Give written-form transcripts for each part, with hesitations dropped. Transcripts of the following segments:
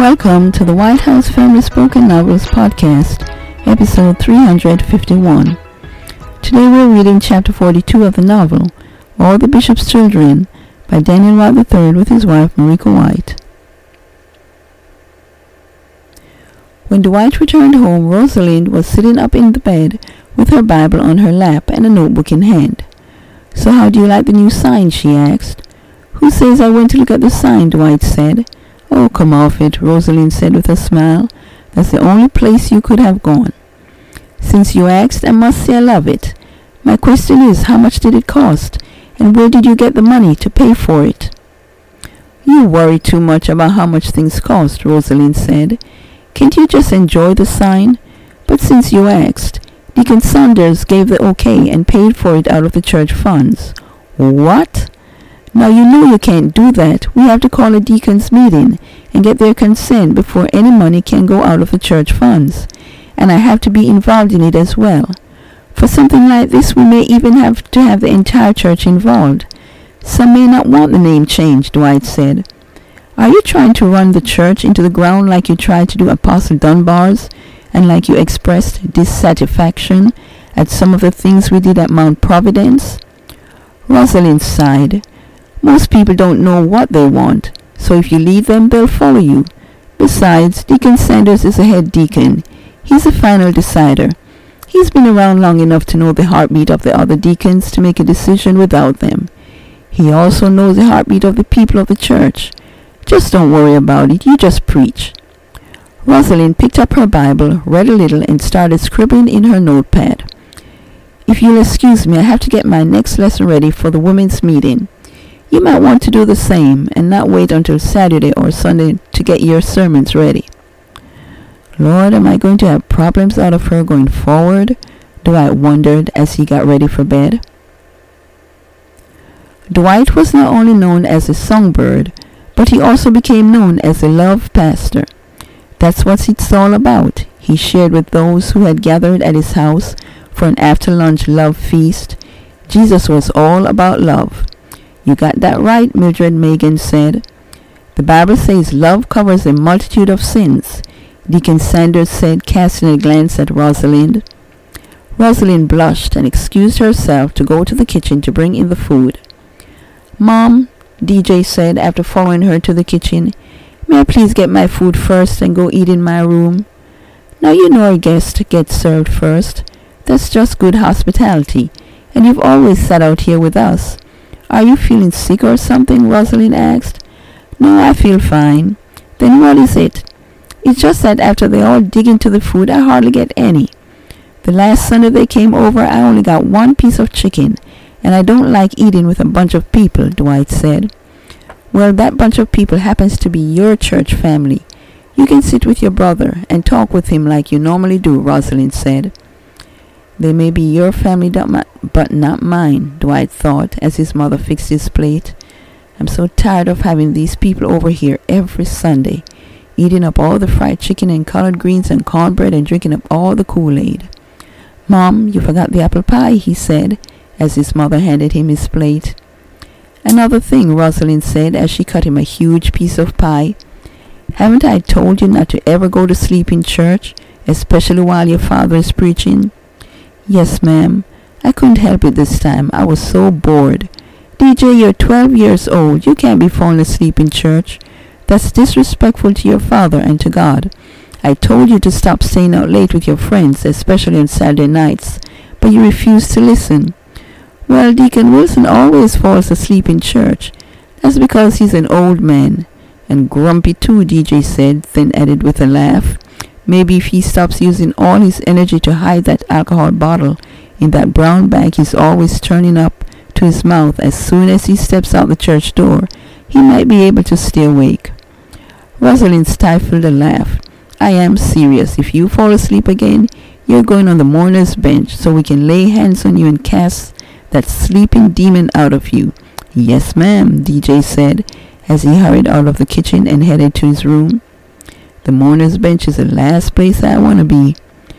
Welcome to the White House Family Spoken Novels Podcast, episode 351. Today we're reading chapter 42 of the novel, All the Bishop's Children, by Daniel White III with his wife Marika White. When Dwight returned home, Rosalind was sitting up in the bed with her Bible on her lap and a notebook in hand. "So how do you like the new sign?" she asked. "Who says I went to look at the sign?" Dwight said. "Oh, come off it," Rosalind said with a smile. "That's the only place you could have gone." "Since you asked, I must say I love it. My question is, how much did it cost? And where did you get the money to pay for it?" "You worry too much about how much things cost," Rosalind said. "Can't you just enjoy the sign? But since you asked, Deacon Saunders gave the okay and paid for it out of the church funds." "What? Now you know you can't do that. We have to call a deacon's meeting and get their consent before any money can go out of the church funds. And I have to be involved in it as well. For something like this, we may even have to have the entire church involved. Some may not want the name changed," Dwight said. "Are you trying to run the church into the ground like you tried to do Apostle Dunbar's, and like you expressed dissatisfaction at some of the things we did at Mount Providence?" Rosalind sighed. "Most people don't know what they want, so if you lead them, they'll follow you. Besides, Deacon Sanders is a head deacon. He's the final decider. He's been around long enough to know the heartbeat of the other deacons to make a decision without them. He also knows the heartbeat of the people of the church. Just don't worry about it. You just preach." Rosalind picked up her Bible, read a little, and started scribbling in her notepad. "If you'll excuse me, I have to get my next lesson ready for the women's meeting. You might want to do the same and not wait until Saturday or Sunday to get your sermons ready." "Lord, am I going to have problems out of her going forward?" Dwight wondered as he got ready for bed. Dwight was not only known as a songbird, but he also became known as a love pastor. That's what it's all about, he shared with those who had gathered at his house for an after-lunch love feast. Jesus was all about love. "You got that right," Mildred Megan said. "The Bible says love covers a multitude of sins," Deacon Sanders said, casting a glance at Rosalind. Rosalind blushed and excused herself to go to the kitchen to bring in the food. "Mom," DJ said after following her to the kitchen, "may I please get my food first and go eat in my room?" "Now you know a guest gets served first. That's just good hospitality, and you've always sat out here with us. Are you feeling sick or something?" Rosalind asked. "No, I feel fine." "Then what is it?" "It's just that after they all dig into the food, I hardly get any. The last Sunday they came over, I only got one piece of chicken, and I don't like eating with a bunch of people," Dwight said. "Well, that bunch of people happens to be your church family. You can sit with your brother and talk with him like you normally do," Rosalind said. "They may be your family, but not mine," Dwight thought as his mother fixed his plate. "I'm so tired of having these people over here every Sunday, eating up all the fried chicken and collard greens and cornbread and drinking up all the Kool-Aid." "Mom, you forgot the apple pie," he said as his mother handed him his plate. "Another thing," Rosalind said as she cut him a huge piece of pie. "Haven't I told you not to ever go to sleep in church, especially while your father is preaching?" "Yes, ma'am. I couldn't help it this time. I was so bored." "DJ, you're 12 years old. You can't be falling asleep in church. That's disrespectful to your father and to God. I told you to stop staying out late with your friends, especially on Saturday nights, but you refused to listen." "Well, Deacon Wilson always falls asleep in church. That's because he's an old man. And grumpy too," DJ said, then added with a laugh. "Maybe if he stops using all his energy to hide that alcohol bottle in that brown bag he's always turning up to his mouth as soon as he steps out the church door, he might be able to stay awake." Rosalind stifled a laugh. "I am serious. If you fall asleep again, you're going on the mourner's bench so we can lay hands on you and cast that sleeping demon out of you." "Yes, ma'am," DJ said as he hurried out of the kitchen and headed to his room. "The mourner's bench is the last place I want to be.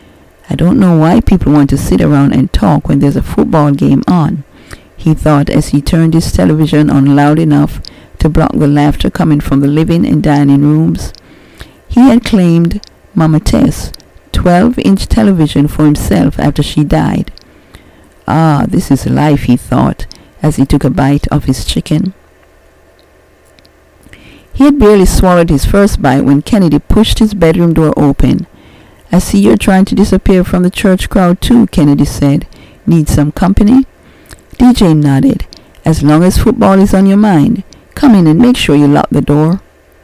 I don't know why people want to sit around and talk when there's a football game on," he thought as he turned his television on loud enough to block the laughter coming from the living and dining rooms. He had claimed Mama Tess' 12-inch television for himself after she died. Ah, this is life, he thought, as he took a bite of his chicken. He had barely swallowed his first bite when Kennedy pushed his bedroom door open. "I see you're trying to disappear from the church crowd too," Kennedy said. "Need some company?" DJ nodded. "As long as football is on your mind, come in and make sure you lock the door."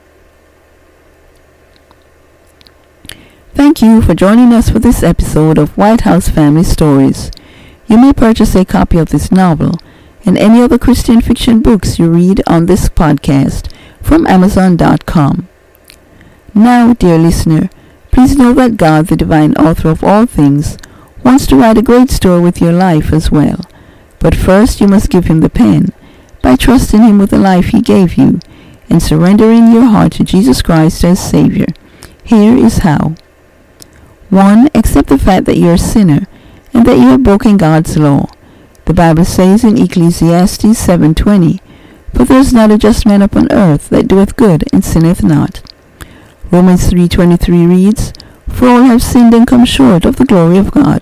Thank you for joining us for this episode of White House Family Stories. You may purchase a copy of this novel and any other Christian fiction books you read on this podcast from Amazon.com. Now, dear listener, please know that God, the divine author of all things, wants to write a great story with your life as well. But first you must give him the pen by trusting him with the life he gave you and surrendering your heart to Jesus Christ as Savior. Here is how. 1. Accept the fact that you're a sinner and that you have broken God's law. The Bible says in Ecclesiastes 7:20, "For there is not a just man upon earth that doeth good and sinneth not." Romans 3:23 reads, "For all have sinned and come short of the glory of God."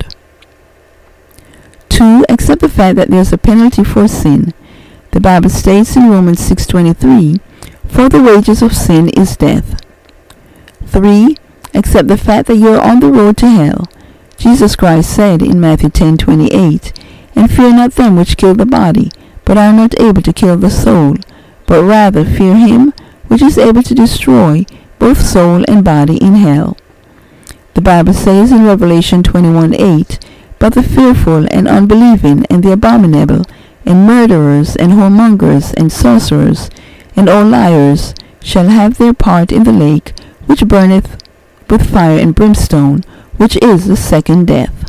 2. Accept the fact that there is a penalty for sin. The Bible states in Romans 6:23, "For the wages of sin is death." 3. Accept the fact that you are on the road to hell. Jesus Christ said in Matthew 10:28, "And fear not them which kill the body, but are not able to kill the soul, but rather fear him which is able to destroy both soul and body in hell." The Bible says in Revelation 21:8, "But the fearful and unbelieving and the abominable and murderers and whoremongers and sorcerers and all liars shall have their part in the lake which burneth with fire and brimstone, which is the second death."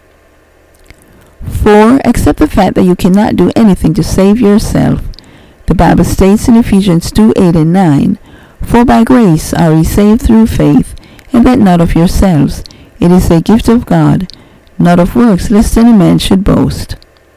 4. Accept the fact that you cannot do anything to save yourself. The Bible states in Ephesians 2:8 and 9, "For by grace are ye saved through faith, and that not of yourselves. It is a gift of God, not of works, lest any man should boast."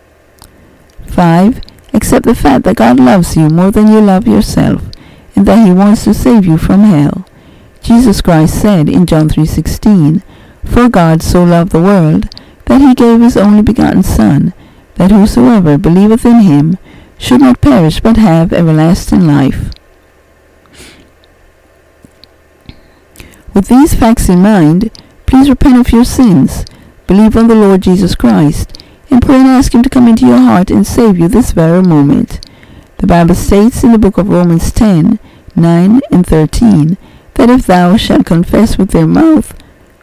5. Accept the fact that God loves you more than you love yourself, and that he wants to save you from hell. Jesus Christ said in John 3:16, "For God so loved the world, that he gave his only begotten Son, that whosoever believeth in him should not perish but have everlasting life." With these facts in mind, please repent of your sins, believe on the Lord Jesus Christ, and pray and ask him to come into your heart and save you this very moment. The Bible states in the book of Romans 10:9 and 13, that if thou shalt confess with thy mouth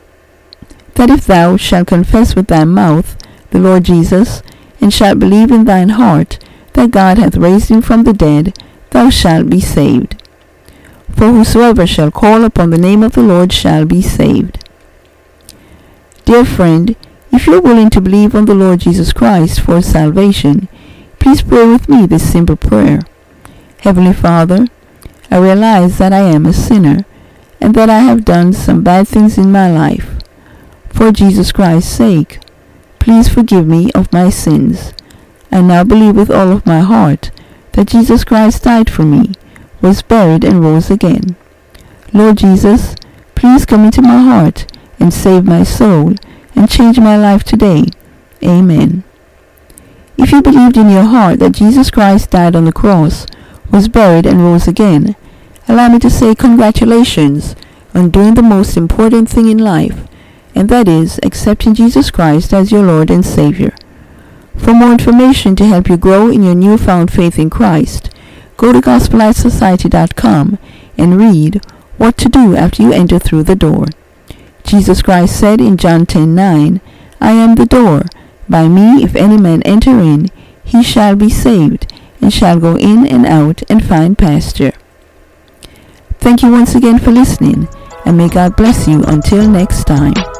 the Lord Jesus, and shalt believe in thine heart that God hath raised him from the dead, thou shalt be saved. For whosoever shall call upon the name of the Lord shall be saved. Dear friend, if you are willing to believe on the Lord Jesus Christ for salvation, please pray with me this simple prayer. Heavenly Father, I realize that I am a sinner and that I have done some bad things in my life. For Jesus Christ's sake, please forgive me of my sins. I now believe with all of my heart that Jesus Christ died for me, was buried, and rose again. Lord Jesus, please come into my heart and save my soul and change my life today. Amen. If you believed in your heart that Jesus Christ died on the cross, was buried, and rose again, allow me to say congratulations on doing the most important thing in life, and that is accepting Jesus Christ as your Lord and Savior. For more information to help you grow in your newfound faith in Christ, go to GospelLightSociety.com and read What to Do After You Enter Through the Door. Jesus Christ said in John 10:9, "I am the door. By me if any man enter in, he shall be saved, and shall go in and out and find pasture." Thank you once again for listening, and may God bless you until next time.